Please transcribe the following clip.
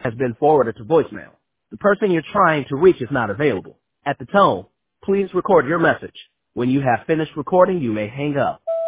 has been forwarded to voicemail. The person you're trying to reach is not available. At the tone, please record your message. When you have finished recording, you may hang up.